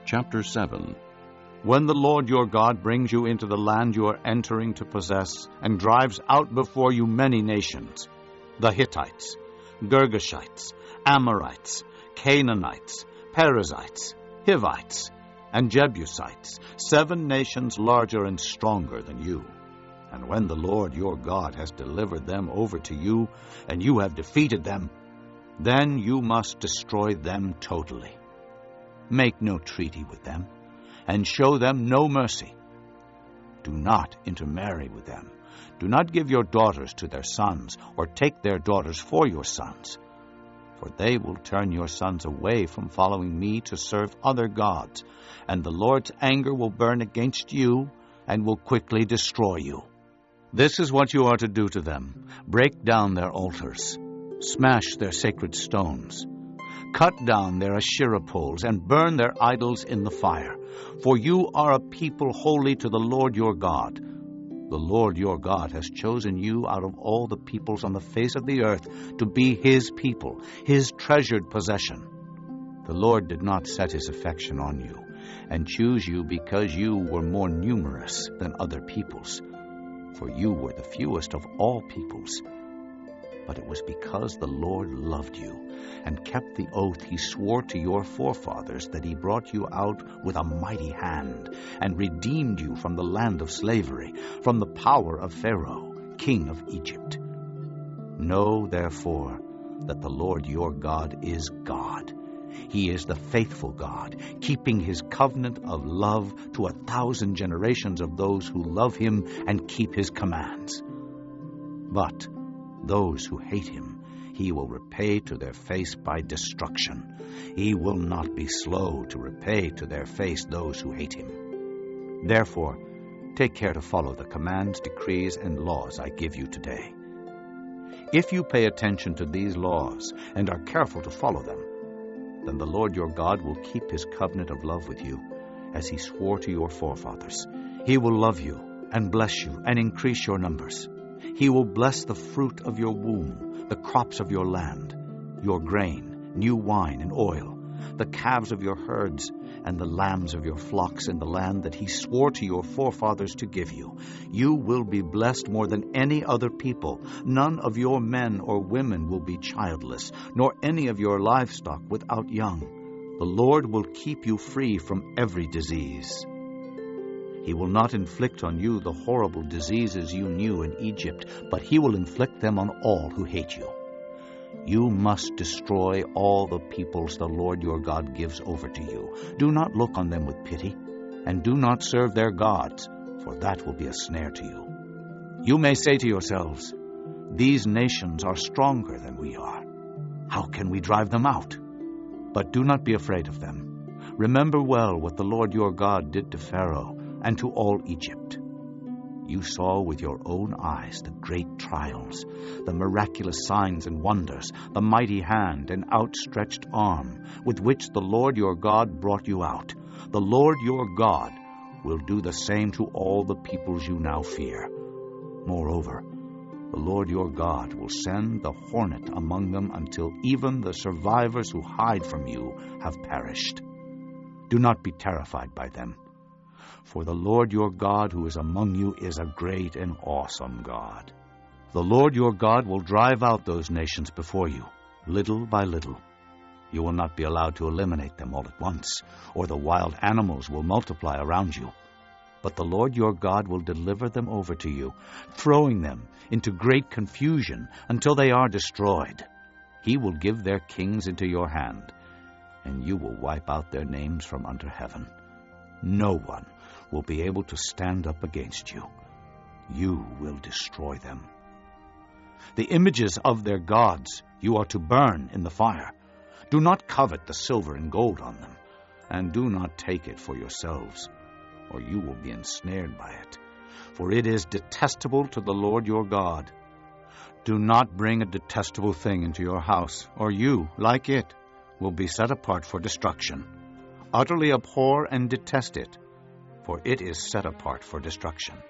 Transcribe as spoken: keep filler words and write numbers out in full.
Chapter seven. When the Lord your God brings you into the land you are entering to possess, and drives out before you many nations, the Hittites, Girgashites, Amorites, Canaanites, Perizzites, Hivites, and Jebusites, seven nations larger and stronger than you. And when the Lord your God has delivered them over to you, and you have defeated them, then you must destroy them totally. Make no treaty with them, and show them no mercy. Do not intermarry with them. Do not give your daughters to their sons, or take their daughters for your sons. For they will turn your sons away from following me to serve other gods, and the Lord's anger will burn against you, and will quickly destroy you. This is what you are to do to them. Break down their altars. Smash their sacred stones. Cut down their Asherah poles, and burn their idols in the fire. For you are a people holy to the Lord your God. The Lord your God has chosen you out of all the peoples on the face of the earth to be his people, his treasured possession. The Lord did not set his affection on you, and choose you because you were more numerous than other peoples. For you were the fewest of all peoples. But it was because the Lord loved you, and kept the oath he swore to your forefathers, that he brought you out with a mighty hand, and redeemed you from the land of slavery, from the power of Pharaoh, king of Egypt. Know, therefore, that the Lord your God is God. He is the faithful God, keeping his covenant of love to a thousand generations of those who love him and keep his commands. But those who hate him he will repay to their face by destruction. He will not be slow to repay to their face those who hate him. Therefore, take care to follow the commands, decrees, and laws I give you today. If you pay attention to these laws and are careful to follow them, then the Lord your God will keep his covenant of love with you, as he swore to your forefathers. He will love you and bless you and increase your numbers. He will bless the fruit of your womb, the crops of your land, your grain, new wine and oil, the calves of your herds, and the lambs of your flocks in the land that he swore to your forefathers to give you. You will be blessed more than any other people. None of your men or women will be childless, nor any of your livestock without young. The Lord will keep you free from every disease. He will not inflict on you the horrible diseases you knew in Egypt, but he will inflict them on all who hate you. You must destroy all the peoples the Lord your God gives over to you. Do not look on them with pity, and do not serve their gods, for that will be a snare to you. You may say to yourselves, these nations are stronger than we are. How can we drive them out? But do not be afraid of them. Remember well what the Lord your God did to Pharaoh and to all Egypt. You saw with your own eyes the great trials, the miraculous signs and wonders, the mighty hand and outstretched arm with which the Lord your God brought you out. The Lord your God will do the same to all the peoples you now fear. Moreover, the Lord your God will send the hornet among them until even the survivors who hide from you have perished. Do not be terrified by them. For the Lord your God who is among you is a great and awesome God. The Lord your God will drive out those nations before you, little by little. You will not be allowed to eliminate them all at once, or the wild animals will multiply around you. But the Lord your God will deliver them over to you, throwing them into great confusion until they are destroyed. He will give their kings into your hand, and you will wipe out their names from under heaven. No one will be able to stand up against you. You will destroy them. The images of their gods you are to burn in the fire. Do not covet the silver and gold on them, and do not take it for yourselves, or you will be ensnared by it, for it is detestable to the Lord your God. Do not bring a detestable thing into your house, or you, like it, will be set apart for destruction. Utterly abhor and detest it, for it is set apart for destruction.